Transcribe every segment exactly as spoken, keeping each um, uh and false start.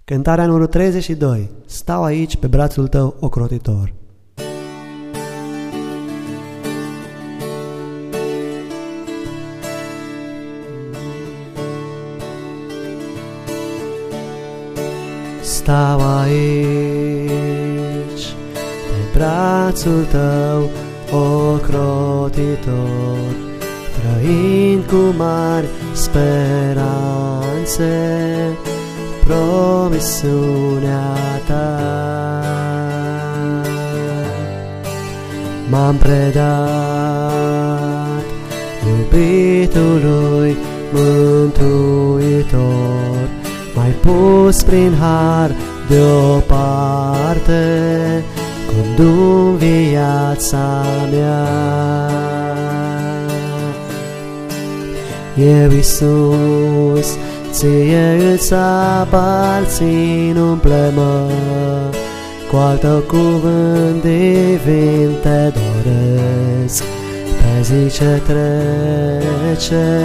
Cântarea numărul treizeci și doi. Stau aici pe brațul tău ocrotitor. Stau aici pe brațul tău ocrotitor, trăind cu mari speranțe promisiunea ta. M-am predat iubitului Mântuitor, m-ai pus prin har deoparte, condu-mi viața mea. Eu, Iisus, ție îți aparțin, umple-mă cu al tău cuvânt divin, te doresc pe zi ce trece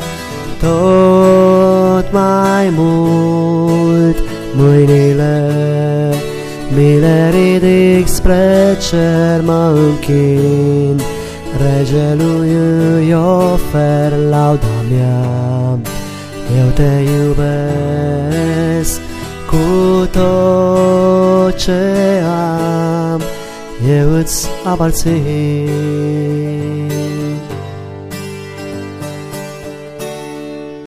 tot mai mult. Mâinile mi le ridic spre cer, mă închin, Regelui îi ofer lauda mea. Eu te iubesc cu tot ce am, eu îți aparțin.